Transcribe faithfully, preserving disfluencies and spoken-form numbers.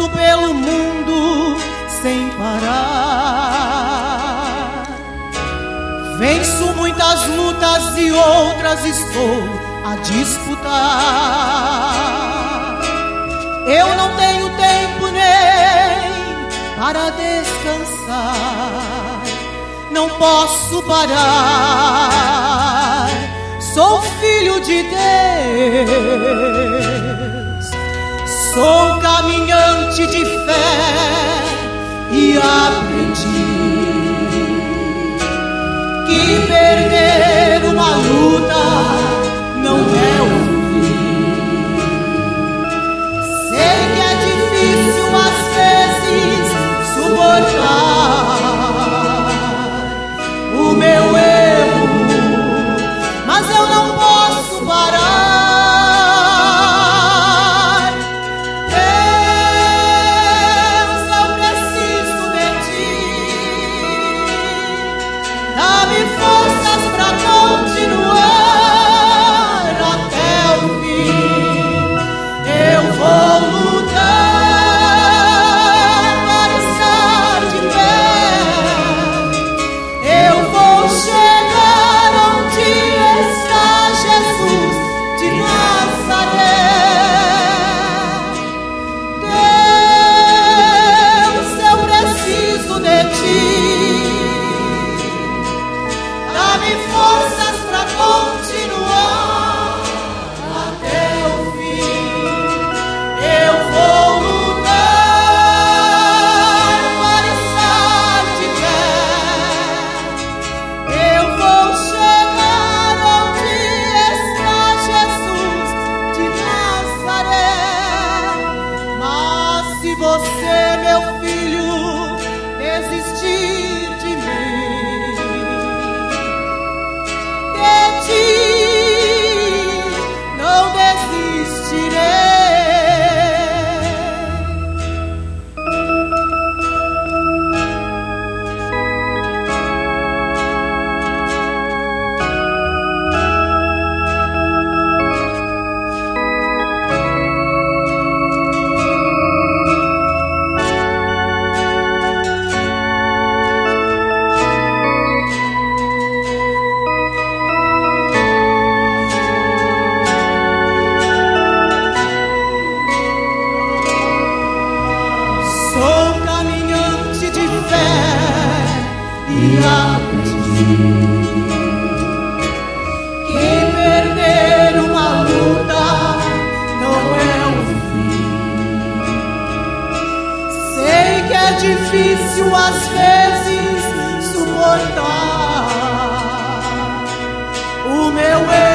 ando pelo mundo sem parar. Venço muitas lutas e outras estou a disputar. Eu não tenho tempo nem para descansar, não posso parar. Sou filho de Deus, sou caminhante de fé e aprendi que perder uma luta não é o fim. Sei que é difícil às vezes suportar o meu erro, mas eu não posso parar. Deus, eu preciso de ti. Dá-me forças pra continuar até o fim. Eu vou lutar para estar de pé. Eu vou chegar onde está Jesus de Nazaré. Deus, eu preciso de ti. Dá-me forças pra continuar até o fim. Eu vou lutar para estar de pé. Eu vou chegar onde está Jesus de Nazaré. Mas se você, meu filho, desistir de mim, de ti não desistirei. Sou caminhante de fé e aprendi que perder uma luta não é o fim. Sei que é difícil às vezes suportar o meu erro,